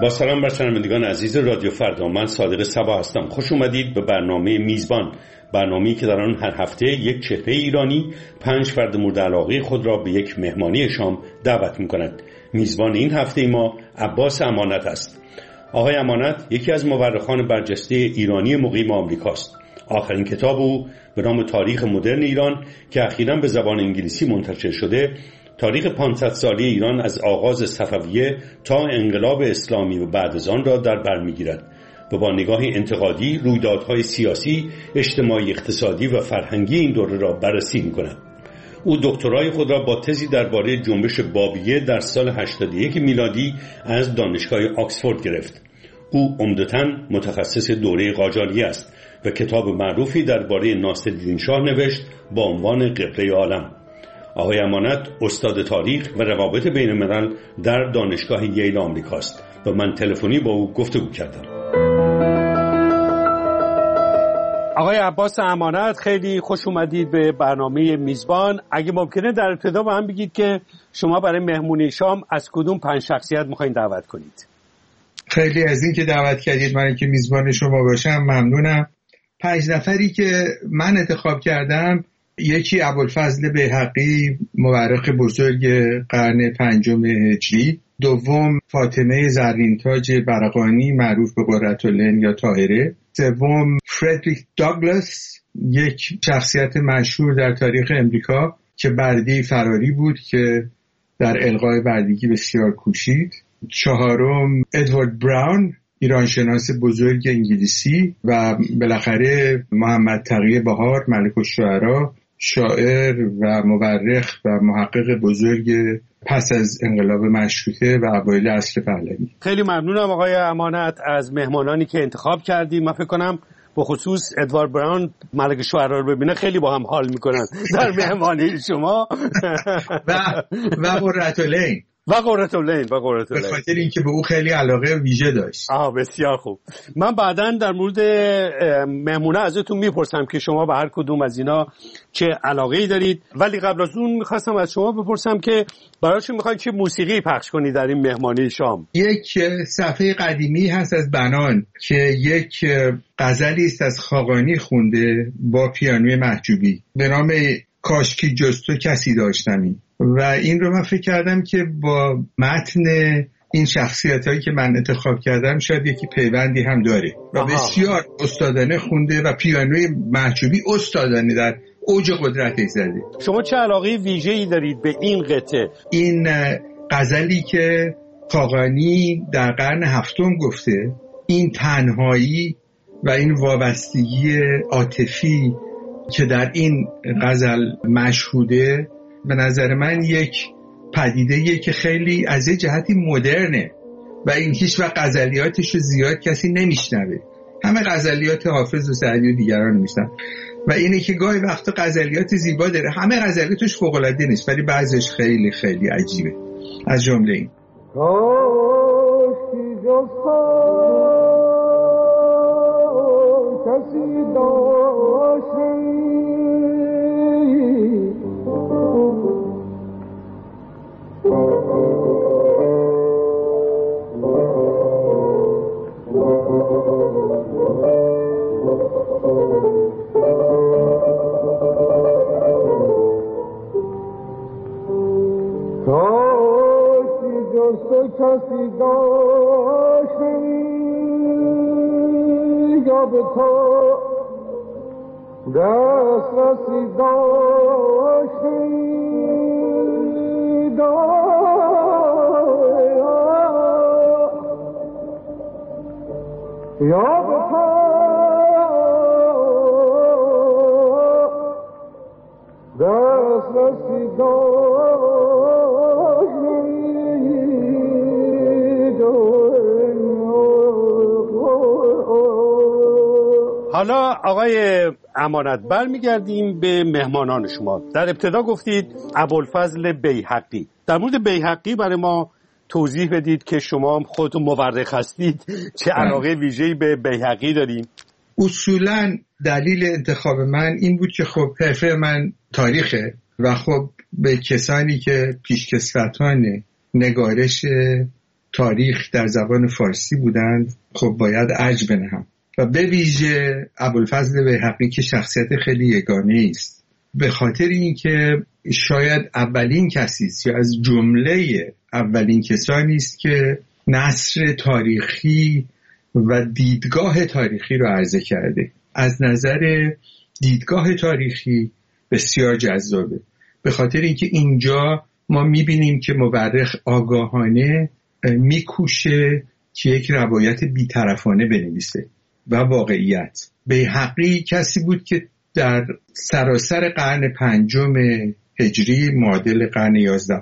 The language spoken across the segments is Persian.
با سلام بر شنوندگان عزیز رادیو فردا، من صادق صبا هستم. خوش اومدید به برنامه میزبان، برنامه‌ای که در آن هر هفته یک چهره ایرانی 5 فرد مورد علاقه خود را به یک مهمانی شام دعوت می‌کند. میزبان این هفته ما عباس امانت است. آقای امانت یکی از مورخان برجسته ایرانی مقیم آمریکاست. آخرین کتاب او به نام تاریخ مدرن ایران که اخیراً به زبان انگلیسی منتشر شده، تاریخ 500 سالی ایران از آغاز صفویه تا انقلاب اسلامی و بعد از آن را در بر می‌گیرد و با نگاهی انتقادی رویدادهای سیاسی، اجتماعی، اقتصادی و فرهنگی این دوره را بررسی می‌کند. او دکترای خود را با تزی درباره جنبش بابیه در سال 81 میلادی از دانشگاه آکسفورد گرفت. او عمدتاً متخصص دوره قاجاریه است و کتاب معروفی درباره ناصرالدین شاه نوشت با عنوان قبله عالم. آقای امانت استاد تاریخ و روابط بین الملل در دانشگاه ییل آمریکاست و من تلفنی با او گفتگو کردم. آقای عباس امانت، خیلی خوش اومدید به برنامه میزبان. اگه ممکنه در ابتدا با هم بگید که شما برای مهمونی شام از کدوم 5 شخصیت میخواین دعوت کنید؟ خیلی از این که دعوت کردید من که میزبان شما باشم ممنونم. 5 نفری که من انتخاب کردم، یکی ابوالفضل بیهقی، مورخ بزرگ قرن 5 هجری. دوم فاطمه زرینتاج برقانی، معروف به قرةالعین یا طاهره. سوم فردریک داگلاس، یک شخصیت مشهور در تاریخ امریکا که بردی فراری بود که در الغای بردگی بسیار کوشید. چهارم ادوارد براون، ایرانشناس بزرگ انگلیسی. و بالاخره محمد تقی بهار، ملک الشعرا، شاعر و مورخ و محقق بزرگ پس از انقلاب مشروطه و اوایل عصر پهلوی. خیلی ممنونم آقای امانت از مهمانانی که انتخاب کردیم. من فکر کنم به خصوص ادوارد براون ملک الشعرا رو ببینه خیلی با هم حال میکنن در مهمانی شما و قرةالعین به خاطر اینکه به او خیلی علاقه ویژه داشت. بسیار خوب. من بعداً در مورد مهمونه ازتون میپرسم که شما به هر کدوم از اینا چه علاقه‌ای دارید، ولی قبل از اون میخواستم از شما بپرسم که برایشون میخواید چه موسیقی پخش کنید در این مهمانی شام. یک صفحه قدیمی هست از بنان که یک غزلی است از خاقانی خونده با پیانوی محجوبی به نام کاشکی جز تو کسی داشتمی، و این رو من فکر کردم که با متن این شخصیتایی که من انتخاب کردم شاید یکی پیوندی هم داره و بسیار استادانه خونده و پیانوی محجوبی استادانه در اوج قدرتش زده. شما چه علاقه ویژه‌ای دارید به این قطعه؟ این غزلی که خاقانی در قرن 7 گفته، این تنهایی و این وابستگی عاطفی که در این غزل مشهوده، به نظر من یک پدیده‌ایه که خیلی از یه جهتی مدرنه و این هیچ وقت غزلیاتش رو زیاد کسی نمیشنوه. همه غزلیات حافظ و سعدی و دیگران میشنن و اینه که گاهی وقتا غزلیات زیبا داره، همه غزلیاتش فوق‌العاده نیست ولی بعضیش خیلی خیلی عجیبه. از جمله این کسی داشتی یا به تو دست رسی داشتی یا به تو دست رسی حالا آقای امانت برمیگردیم به مهمانان شما. در ابتدا گفتید ابوالفضل بیهقی. در مورد بیهقی برای ما توضیح بدید که شما خودتون مورخ هستید، چه علاقه ویژه‌ای به بیهقی دارین؟ اصولاً دلیل انتخاب من این بود که خب حرفه من تاریخه و خب به کسانی که پیشکسوتان نگارش تاریخ در زبان فارسی بودند خب باید ارج بنهم و به ویژه ابوالفضل بیهقی که شخصیت خیلی یگانه است، به خاطر اینکه شاید اولین کسی است یا از جمله اولین کسانی است که نثر تاریخی و دیدگاه تاریخی رو عرضه کرده. از نظر دیدگاه تاریخی بسیار جذابه، به خاطر اینکه اینجا ما میبینیم که مورخ آگاهانه میکوشه که یک روایت بیطرفانه بنویسه و واقعیت. بیهقی کسی بود که در سراسر قرن 5 هجری معادل قرن 11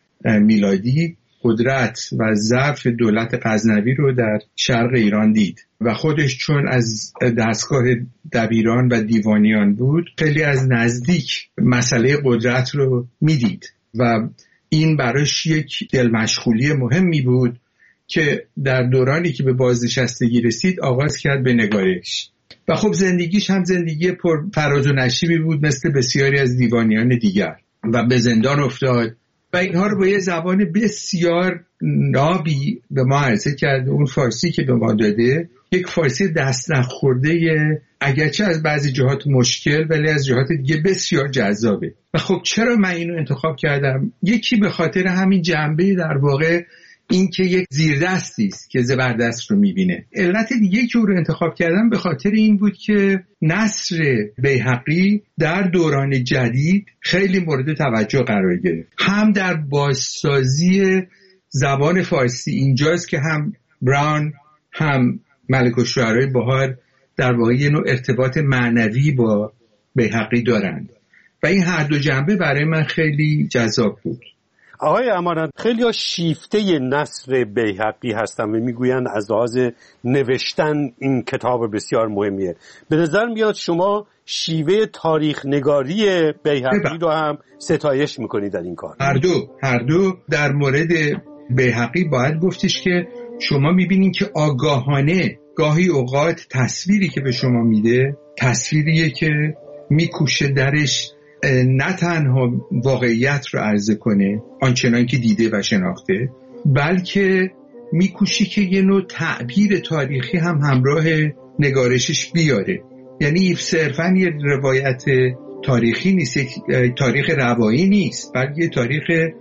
میلادی قدرت و ضعف دولت غزنوی رو در شرق ایران دید و خودش چون از دستگاه دبیران و دیوانیان بود خیلی از نزدیک مسئله قدرت رو میدید و این براش یک دلمشغولی مهمی بود که در دورانی که به بازنشستگی رسید آغاز کرد به نگارش و خب زندگیش هم زندگی پر فراز و نشیبی بود مثل بسیاری از دیوانیان دیگر و به زندان افتاد و اینها رو با یه زبان بسیار نابی به ما عرضه کرده. اون فارسی که به ما داده یک فارسی دست نخورده، اگرچه از بعضی جهات مشکل ولی از جهات دیگه بسیار جذابه. و خب چرا من اینو انتخاب کردم؟ یکی به خاطر همین جنبه در واقع این که یک زیردستی است که زبردست رو میبینه. علت دیگه که او رو انتخاب کردم به خاطر این بود که نثر بیهقی در دوران جدید خیلی مورد توجه قرار گرفت، هم در بازسازی زبان فارسی اینجاست که هم براون هم ملک الشعرای بهار در واقع یه نوع ارتباط معنوی با بیهقی دارند و این هر دو جنبه برای من خیلی جذاب بود. آقای امانت، خیلی ها شیفته نثر بیهقی هستن و میگوین از لحاظ نوشتن این کتاب بسیار مهمیه. به نظر میاد شما شیوه تاریخ نگاری بیهقی رو هم ستایش میکنید در این کار. هر دو در مورد بیهقی باید گفتش که شما میبینید که آگاهانه گاهی اوقات تصویری که به شما میده تصویریه که میکوشه درش نه تنها واقعیت رو عرضه کنه آنچنان که دیده و شناخته، بلکه میکوشی که یه نوع تعبیر تاریخی هم همراه نگارشش بیاره. یعنی صرفاً یه روایت تاریخی نیست، یک تاریخ روایی نیست، بلکه یه تاریخ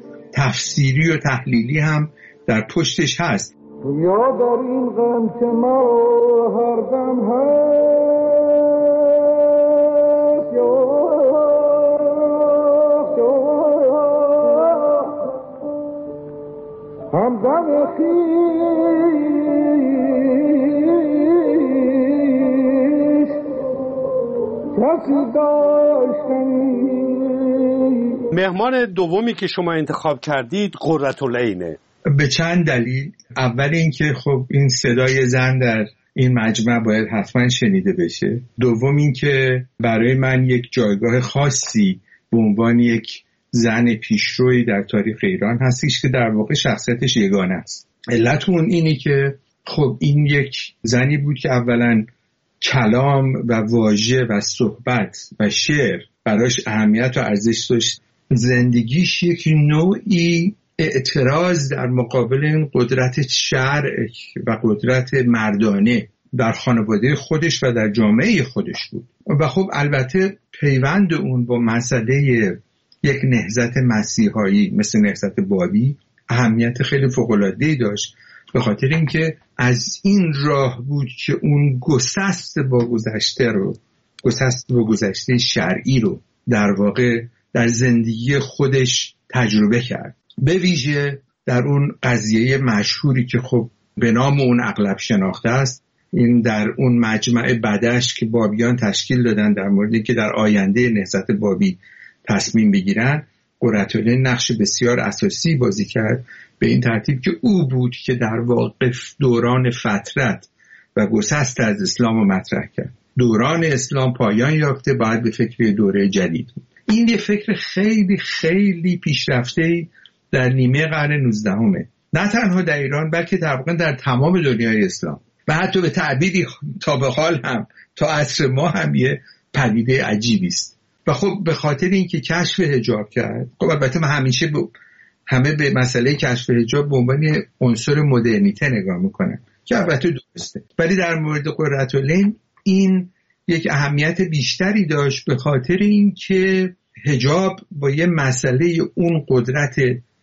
تفسیری و تحلیلی هم در پشتش هست. یا در این غم که ما هر دم هست همدم خیش کسی داشتنی. مهمان دومی که شما انتخاب کردید قرةالعینه. به چند دلیل. اول اینکه خب این صدای زن در این مجمع باید حتما شنیده بشه. دوم اینکه برای من یک جایگاه خاصی به عنوان یک زن پیشروی در تاریخ ایران هستیش که در واقع شخصیتش یگانه است. علت اون اینی که خب این یک زنی بود که اولا کلام و واژه و صحبت و شعر براش اهمیت و ارزش داشت. زندگیش یک نوعی اعتراض در مقابل این قدرت شرع و قدرت مردانه در خانواده خودش و در جامعه خودش بود. و خب البته پیوند اون با مسئله یک نهضت مسیحایی مثل نهضت بابی اهمیت خیلی فوق‌العاده‌ای داشت، به خاطر اینکه از این راه بود که اون گسست با گذشته شرعی رو در واقع در زندگی خودش تجربه کرد. به ویژه در اون قضیه مشهوری که خب به نام اون اغلب شناخته است، این در اون مجمع بدش که بابیان تشکیل دادن در موردی که در آینده نهضت بابی تصمیم بگیرن، قرةالعین نقش بسیار اساسی بازی کرد، به این ترتیب که او بود که در واقع دوران فترت و گسست از اسلام رو مطرح کرد. دوران اسلام پایان یافته، باید به فکر دوره جدید بود. این یه فکر خیلی خیلی پیشرفته در نیمه قرن 19 نه تنها در ایران بلکه در واقع در تمام دنیای اسلام و حتی به تعبیری تا به حال هم تا عصر ما هم یه پدیده عجیبی است. و خب به خاطر اینکه کشف حجاب کرد، خب البته من همیشه همه به مسئله کشف حجاب به عنوان عنصر مدرنیته نگاه میکنن که البته درسته، ولی در مورد قرةالعین این یک اهمیت بیشتری داشت به خاطر اینکه حجاب با یه مسئله اون قدرت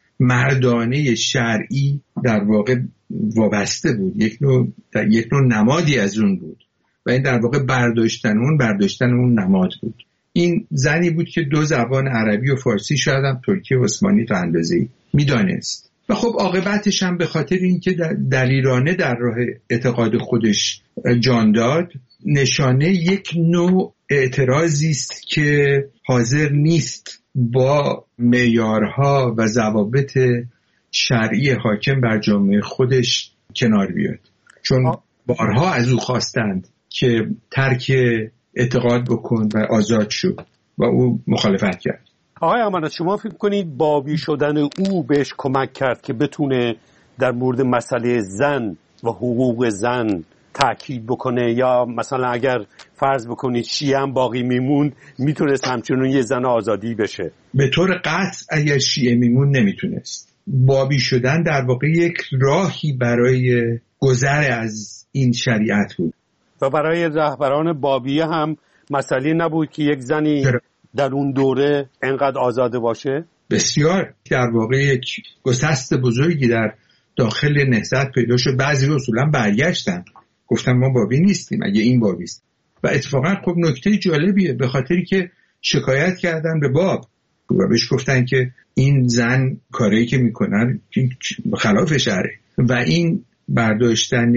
مردانه شرعی در واقع وابسته بود، یک نوع نمادی از اون بود و این در واقع برداشتن اون نماد بود. این زنی بود که 2 زبان عربی و فارسی، شاید هم ترکی و عثمانی تا اندازه‌ای میدانست و خب عاقبتش هم به خاطر اینکه دلیرانه در راه اعتقاد خودش جان داد، نشانه یک نوع اعتراضی است که حاضر نیست با معیارها و ضوابط شرعی حاکم بر جامعه خودش کنار بیاد، چون بارها از او خواستند که ترک اعتقاد بکن و آزاد شد و او مخالفت کرد. آقای امانت، شما فکر کنید بابی شدن او بهش کمک کرد که بتونه در مورد مسئله زن و حقوق زن تأکید بکنه، یا مثلا اگر فرض بکنید شیعه هم باقی میموند میتونست همچنون یه زن آزادی بشه؟ به طور قطع اگر شیعه میموند نمیتونست. بابی شدن در واقع یک راهی برای گذر از این شریعت بود و برای رهبران بابیه هم مسئله نبود که یک زنی در اون دوره انقدر آزاده باشه. بسیار در واقع یک گسست بزرگی در داخل نهضت پیدا شد. بعضی اصولا برگشتن گفتن ما بابی نیستیم اگه این بابی است. و اتفاقا خب نکته جالبیه، به خاطری که شکایت کردن به باب و بهش گفتن که این زن کاری که میکنن خلاف شرعه و این برداشتن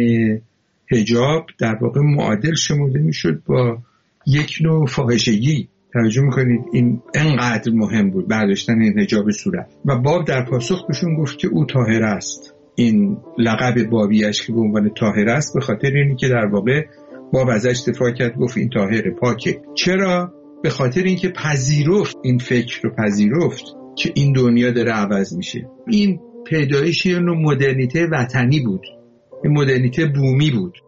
حجاب در واقع معادل شمرده میشد با یک نوع فاحشگی. توجه میکنید این انقدر مهم بود برداشتن این حجاب صورت. و باب در پاسخ بهشون گفت که او طاهر است. این لقب بابیش که به عنوان طاهر است به خاطر اینی که در واقع باب ازش دفاع کرد، گفت این طاهر پاکه. چرا؟ به خاطر اینکه پذیرفت، این فکر رو پذیرفت که این دنیا داره عوض میشه. این پیدایش یه نوع مدرنیته وطنی بود، این مدرنیته بومی بود.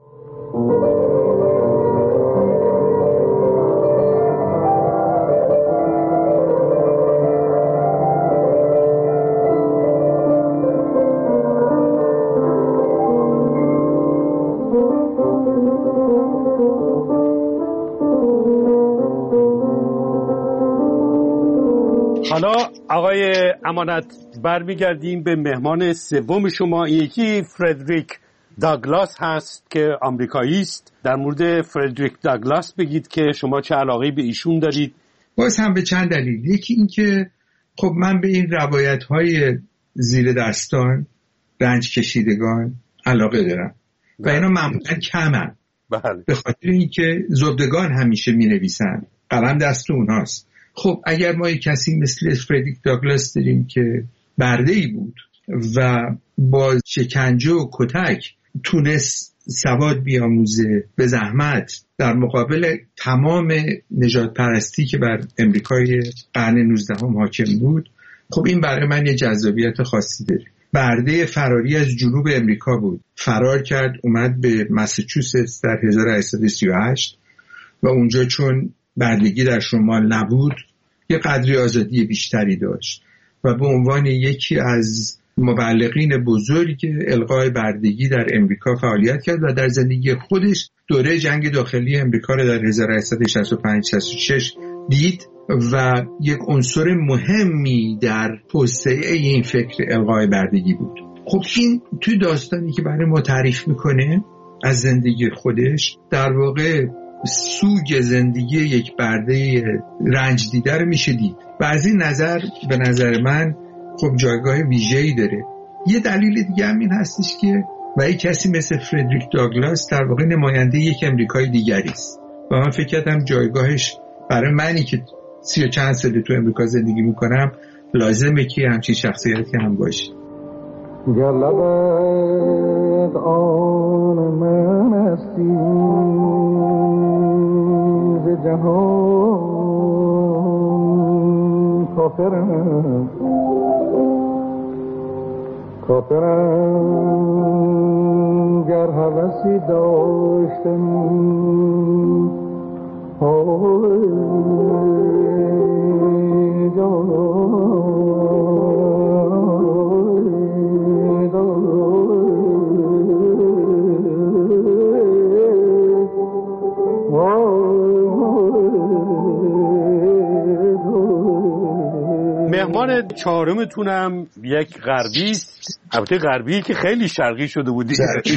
حالا آقای امانت برمیگردیم به مهمان سوم شما. یکی فردریک داگلاس هست که آمریکایی است. در مورد فردریک داگلاس بگید که شما چه علاقه‌ای به ایشون دارید؟ باز هم به چند دلیل. یکی این که خب من به این روایت‌های زیر دستان، رنج کشیدگان علاقه دارم و اینا معمولا کمن. بله. به خاطر اینکه زبدگان همیشه می‌نویسن، قلم دست اونهاست. خب اگر ما یک کسی مثل فردریک داگلاس داریم که برده‌ای بود و با شکنجه و کتک تونست سواد بیاموزه به زحمت در مقابل تمام نژاد پرستی که بر امریکای قرن 19 حاکم بود، خب این برای من یه جذابیت خاصی داره. برده فراری از جنوب امریکا بود، فرار کرد اومد به مساچوست در 1838 و اونجا چون بردگی در شمال نبود یه قدری آزادی بیشتری داشت و به عنوان یکی از مبلغین بزرگ الغای بردگی در امریکا فعالیت کرد و در زندگی خودش دوره جنگ داخلی امریکا را در 1865-66 دید و یک عنصر مهمی در توسعه این فکر الغای بردگی بود. خب این توی داستانی که برای ما تعریف میکنه از زندگی خودش در واقع سوگ زندگی یک برده رنج دیده رو میشه دید و از این نظر به نظر من خب جایگاه ویژه‌ای داره. یه دلیل دیگه هم این هستش که و یک کسی مثل فردریک داگلاس در واقع نماینده یک امریکای دیگری است و من فکر کردم جایگاهش برای منی که 30 و چند ساله تو امریکا زندگی میکنم لازمه که همچین شخصیتی هم باشه. گر لبت آن من استی ز جهان کافرم گر هوسی داشتم مهمان چهارمتونم یک غربی است، البته غربی که خیلی شرقی شده بود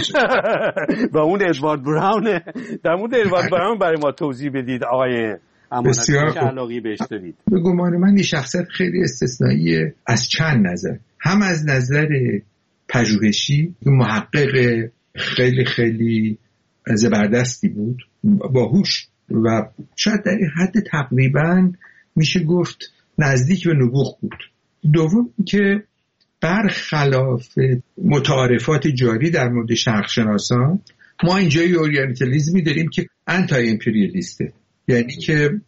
و اون ادوارد براونه. در مورد ادوارد براون برای ما توضیح بدید آقای امانتی که علاقی بهش دارید. به گمان من این شخصیت خیلی استثنائیه از چند نظر. هم از نظر پژوهشی، محقق خیلی خیلی زبردستی بود، باهوش و شاید در این حد تقریبا میشه گفت نزدیک به نبوغ بود. دوم که برخلاف متعارفات جاری در مورد شرق‌شناسان، ما اینجا یه اورینتالیسمی داریم که آنتی امپریالیسته، یعنی که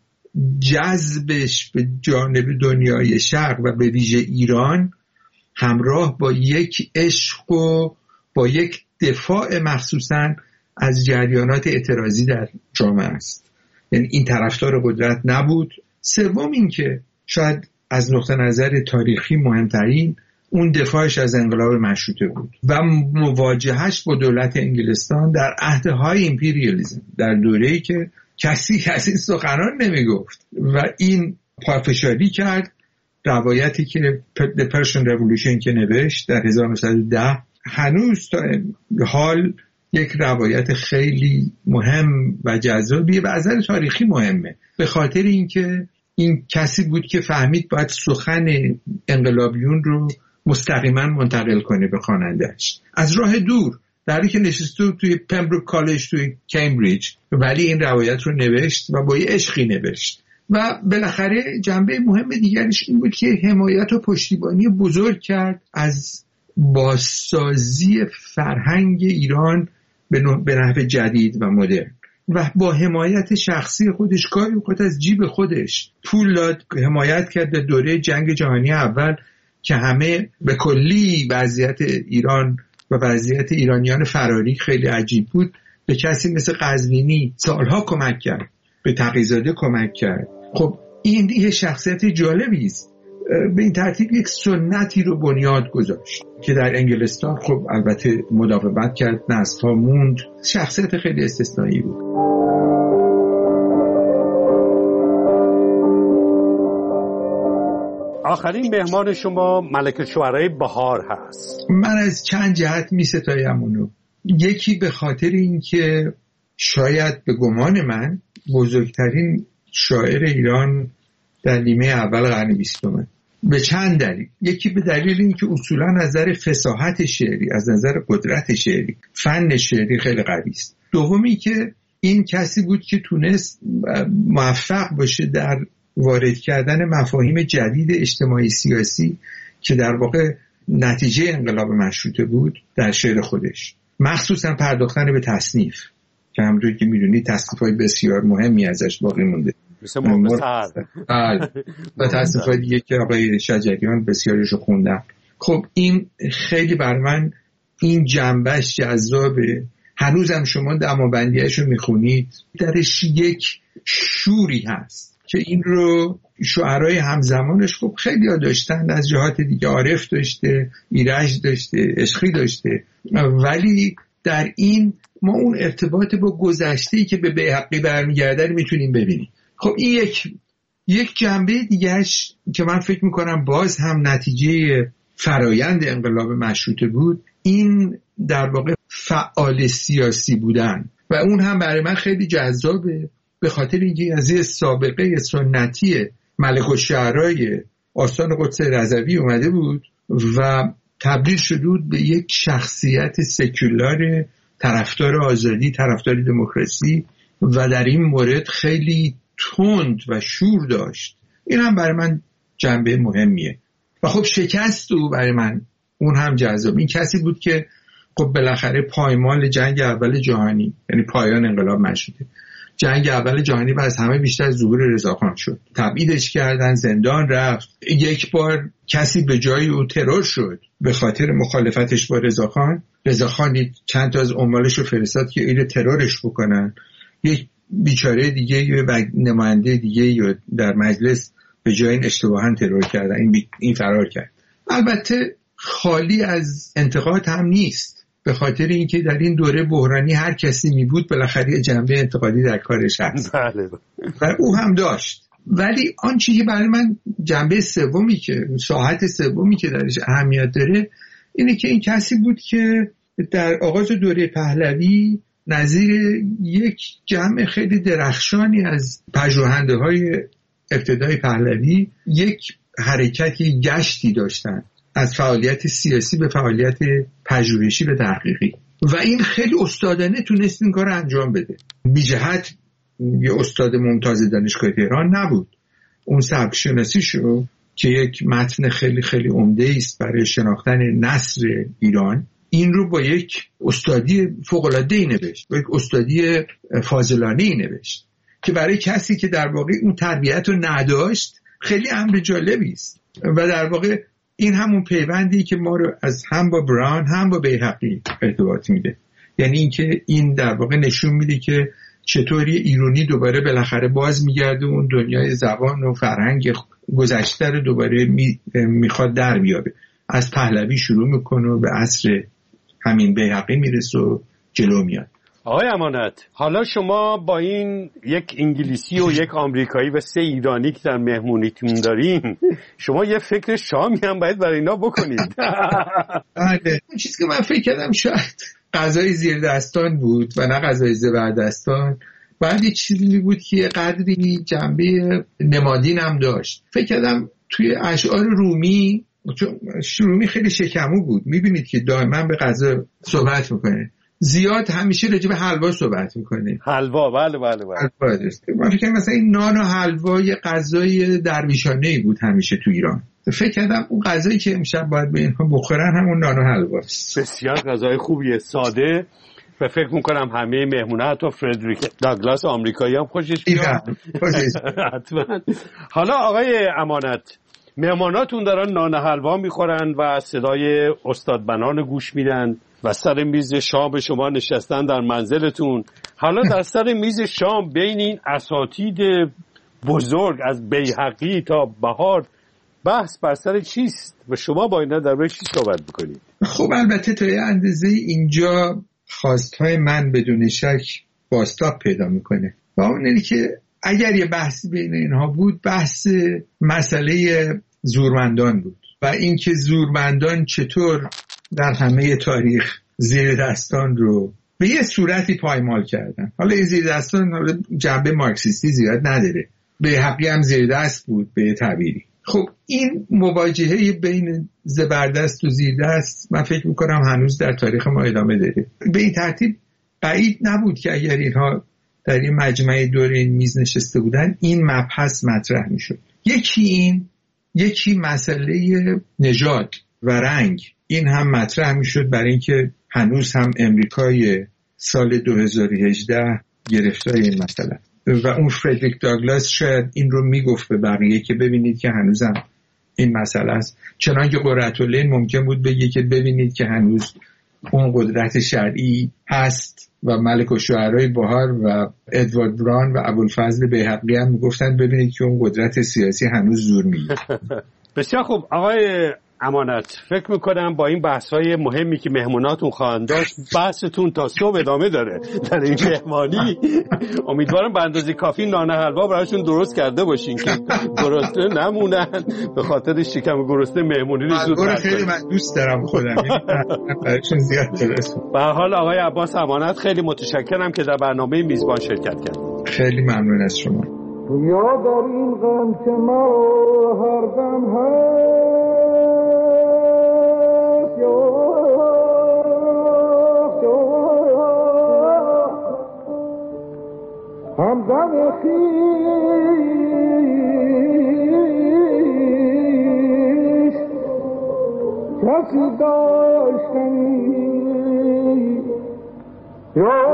جذبش به جانب دنیای شرق و به ویژه ایران همراه با یک عشق و با یک دفاع مخصوصاً از جریانات اعتراضی در جامعه است. یعنی این طرفدار قدرت نبود. سوم این که شاید از نقطه نظر تاریخی مهمترین اون دفاعش از انقلاب مشروطه بود و مواجهش با دولت انگلستان در عهد های امپریالیسم، در دوره‌ای که کسی از این سخنان نمیگفت و این پافشاری کرد. روایتی که The Persian Revolution که نوشت در 1910 هنوز تا حال یک روایت خیلی مهم و جذابیه و از نظر تاریخی مهمه، به خاطر اینکه این کسی بود که فهمید باید سخن انقلابیون رو مستقیما منتقل کنه به خواننده‌اش از راه دور، در حالی که نشسته توی پمبروک کالج توی کمبریج، ولی این روایت رو نوشت و با یه عشقی نوشت. و بالاخره جنبه مهم دیگرش این بود که حمایت و پشتیبانی بزرگ کرد از بازسازی فرهنگ ایران به نحو جدید و مدرن و با حمایت شخصی خودش، کاری خود از جیب خودش پول داد، حمایت کرد در دوره جنگ جهانی اول که همه به کلی وضعیت ایران و وضعیت ایرانیان فراری خیلی عجیب بود. به کسی مثل قزوینی سالها کمک کرد، به تقی‌زاده کمک کرد. خب این یه شخصیت جالبی است. به این ترتیب یک سنتی رو بنیاد گذاشت که در انگلستان خب البته مداومت کرد، نسل‌ها موند. شخصیت خیلی استثنایی بود. آخرین مهمان شما ملک الشعرای بهار هست. من از چند جهت می ستایم اونو. یکی به خاطر اینکه شاید به گمان من بزرگترین شاعر ایران در نیمه اول قرن 20 به چند دلیل. یکی به دلیل اینکه اصولا از نظر فصاحت شعری، از نظر قدرت شعری، فن شعری خیلی قوی است. دومی که این کسی بود که تونست موفق باشه در وارد کردن مفاهیم جدید اجتماعی سیاسی که در واقع نتیجه انقلاب مشروطه بود در شعر خودش، مخصوصا پرداختن به تصنیف که همونطور که میدونی تصنیف‌های بسیار مهمی ازش باقی مونده، مثل مختصر و تصنیف‌های دیگه که آقای شجریان بسیارشو خوندم. خب این خیلی بر من این جنبش جذابه. هنوزم شما دمابندیاشو میخونید، درش یک شوری هست که این رو شعرهای همزمانش خب خیلی ها داشتن، از جهات دیگه عارف داشته، ایرج داشته، عشقی داشته، ولی در این ما اون ارتباط با گذشته‌ای که به بیهقی برمیگرده رو میتونیم ببینیم. خب این یک جنبه دیگهش که من فکر میکنم باز هم نتیجه فرایند انقلاب مشروطه بود، این در واقع فعال سیاسی بودن و اون هم برای من خیلی جذابه، به خاطر اینکه از یه سابقه سنتی ملک الشعرای آستان قدس رضوی اومده بود و تبدیل شده بود به یک شخصیت سکولار، طرفدار آزادی، طرفدار دموکراسی و در این مورد خیلی تند و شور داشت. این هم برای من جنبه مهمیه. و خب شکست او برای من اون هم جذاب. این کسی بود که خب بالاخره پایمال جنگ اول جهانی، یعنی پایان انقلاب مشروطه، جنگ اول جهانی و از همه بیشتر ظهور رضاخان شد، تبعیدش کردن، زندان رفت. یک بار کسی به جای او ترور شد به خاطر مخالفتش با رضاخان. رضاخان چند تا از عمالش رو فرستاد که اینو ترورش بکنن. یک بیچاره دیگه و نماینده دیگه در مجلس به جای این اشتباهاً ترور کردن، این فرار کرد. البته خالی از انتقاد هم نیست، به خاطر اینکه در این دوره بحرانی هر کسی می بود بالاخره جنبه انتقادی در کارش هست. بله. و او هم داشت ولی آنچه که برای من جنبه سومی که ساحت سومی که درش اهمیت داره اینه که این کسی بود که در آغاز دوره پهلوی نظیر یک جمع خیلی درخشانی از پژوهنده های ابتدای پهلوی یک حرکتی گشتی داشتن از فعالیت سیاسی به فعالیت پژوهشی و تحقیقی و این خیلی استادانه تونست این کار انجام بده. بی جهت یه استاد ممتاز دانشگاه تهران نبود. اون سبک شناسیشو که یک متن خیلی خیلی عمده است برای شناختن نثر ایران، این رو با یک استادی فوق‌العاده‌ای نوشت، با یک استادی فاضلانه‌ای نوشت که برای کسی که در واقع اون تربیت رو نداشت خیلی امر جالبی است و در واقع این همون پیوندی که ما رو از هم با براون هم با بیهقی ارتباط میده. یعنی اینکه این در واقع نشون میده که چطوری ایرانی دوباره بالاخره باز میگرده اون دنیای زبان و فرهنگ گذشته رو دوباره میخواد در بیاره. از پهلوی شروع میکنه و به عصر همین بیهقی میرسه و جلو میاد. آقای امانت، حالا شما با این یک انگلیسی و یک آمریکایی و 3 ایرانی که در مهمونیتون دارین، شما یه فکر شامی هم باید برای اینا بکنید. بله، اون چیزی که من فکر کردم شاید غذای زیر دستان بود و نه غذای زبر دستان. بعد یه چیزی بود که یه قدری جنبه نمادین هم داشت. فکر کردم توی اشعار رومی، چون رومی خیلی شکمو بود، میبینید که دائما به غذا صحبت میکنه، زیاد همیشه راجع به حلوا صحبت میکنه. حلوا، بله بله بله. حلوا داشت. من فکر کنم مثلا این نان و حلوا یه غذای درویشانه‌ای بود همیشه تو ایران. فکر کردم اون غذایی که امشب باید به اینها بخورن همون نان و حلواست. بسیار غذای خوبیه، ساده، و فکر میکنم همه مهمونه حتی فردریک داگلاس آمریکایی هم خوشش میاد. حتما. حالا آقای امانت، مهماناتون دارن نان حلوا میخورن و صدای استاد بنان گوش میدن و سر میز شام شما نشستن در منزلتون. حالا در سر میز شام بین این اساتید بزرگ از بیهقی تا بهار بحث بر سر چیست و شما با اینا در چی صحبت میکنید؟ خب البته تا یه اندازه اینجا خواستهای من بدون شک بازتاب پیدا میکنه و اون اینه که اگر یه بحثی بین اینها بود، بحث مسئله زورمندان بود و اینکه زورمندان چطور در همه تاریخ زیر دستان رو به یه صورتی پایمال کردن. حالا این زیر دستان جنبه مارکسیستی زیاد نداره، بیهقی هم زیر دست بود به تعبیری. خب این مواجهه بین زبردست و زیر دست من فکر میکنم هنوز در تاریخ ما ادامه داره. به این ترتیب بعید نبود که اگر اینها در این مجمع دور این میز نشسته بودن این مبحث مطرح میشد. یکی مسئله نژاد و رنگ، این هم مطرح میشد برای اینکه هنوز هم امریکای سال 2018 گرفتار این مسئله و اون فردریک داگلاس شاید این رو میگفت به بقیه که ببینید که هنوزم این مسئله است، چنانکه قرةالعین ممکن بود بگه که ببینید که هنوز اون قدرت شرعی هست و ملک الشعرای بهار و ادوارد براون و ابوالفضل بیهقی هم میگفتن ببینید که اون قدرت سیاسی هنوز زور میگیره. بسیار خوب آقای امانت، فکر میکنم با این بحث‌های مهمی که مهموناتون خواهند داشت بحثتون تا صبح ادامه داره در این مهمانی. امیدوارم به اندازه کافی نان حلوا براشون درست کرده باشین که گرسنه نمونن، به خاطر شکم گرسنه مهمونی رو زود ترک کنید. من دوست دارم خودم براشون زیاد درست. به هر حال آقای عباس امانت، خیلی متشکرم که در برنامه میزبان شرکت کردید. خیلی ممنون از شما. یا در این غم که ما هر دم هست همدم خیش کسی داشتنی یا